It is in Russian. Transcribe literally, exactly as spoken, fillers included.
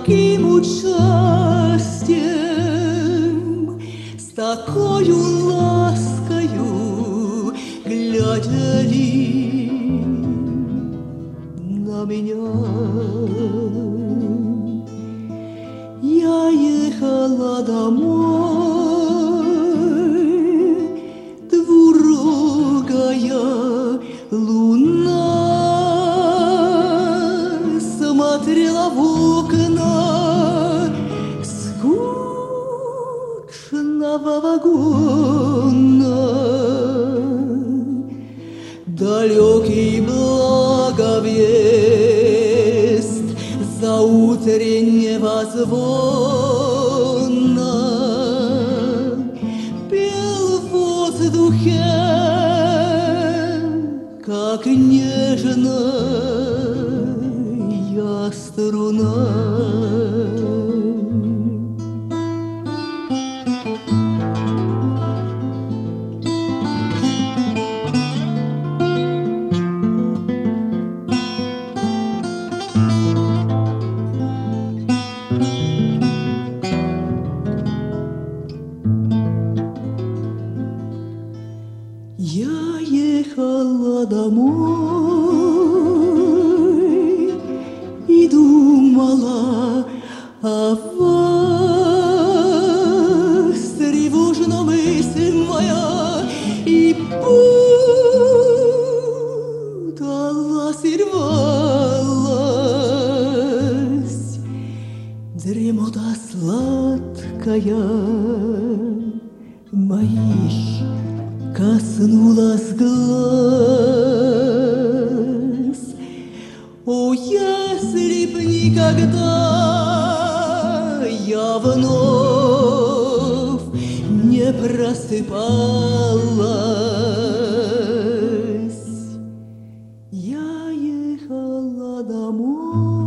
легким участием, с такою ласкою глядели на меня. Я ехала домой, двурогая луна смотрела в окна скучного вагона. Далекий благовест заутреннего звона пел в воздухе, как нежная струна. Я ехала домой и думала о вас, тревожна мысль моя, и путалась и рвалась дремота сладкая моих коснулась глаз. О, если б никогда я вновь не просыпалась, я ехала домой.